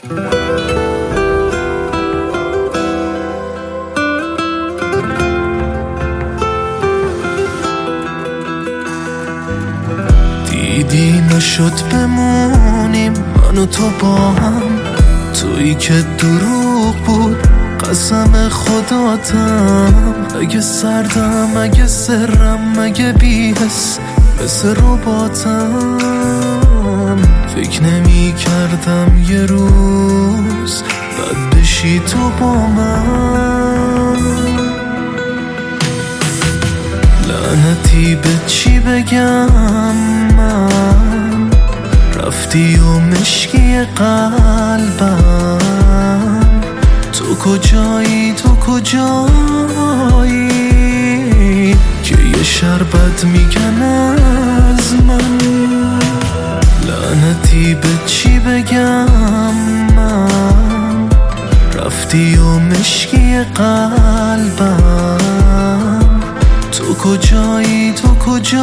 دیدی نشد بمونیم من و تو با هم، تویی که دروغ بود قسم خداتم. اگه سردم اگه سرم اگه بی‌حس مثل رباتم، فکر نمی کردم یه روز بد بشی تو با من. لعنتی به چی بگم من، رفتی و مشکی قلبم. تو کجایی تو کجایی که یه شربت میگن از من. لعنتی به چی بگم من، رفتی و مشکی قلبم. تو کجایی تو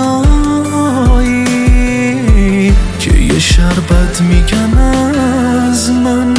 کجایی که یه شربت میگن از من.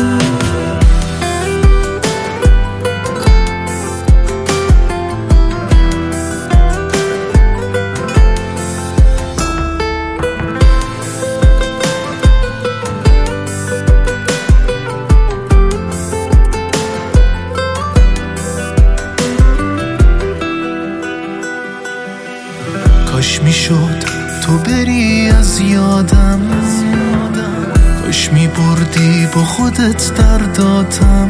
کاش میشد تو بری از یادم، کاش میبردی با خودت درداتم.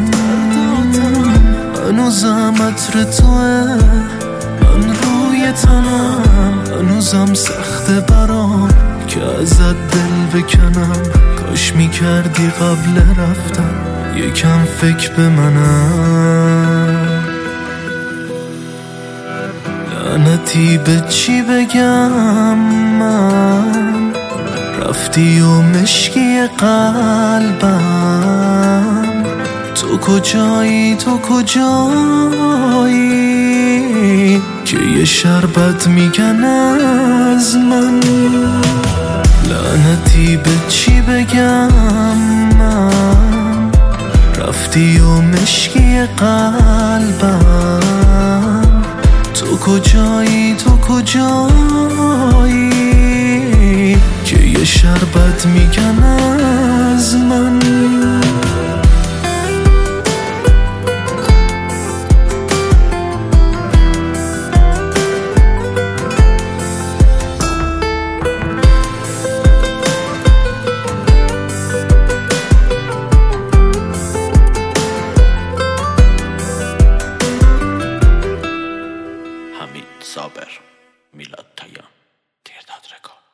هنوزم عطر توه من روی تنم، هنوزم سخته برام که ازت دل بکنم. کاش میکردی قبل رفتن یکم فکر به منم. لعنتی به چی بگم من، رفتی و مشکی قلبم. تو کجایی تو کجایی که یه شربت میگن از من. لعنتی به چی بگم من، رفتی و مشکی قلبم. تو کجایی تو کجایی که یه شربت میگن از من. حمید صابر، میلاد طیان، ترداد رکورد.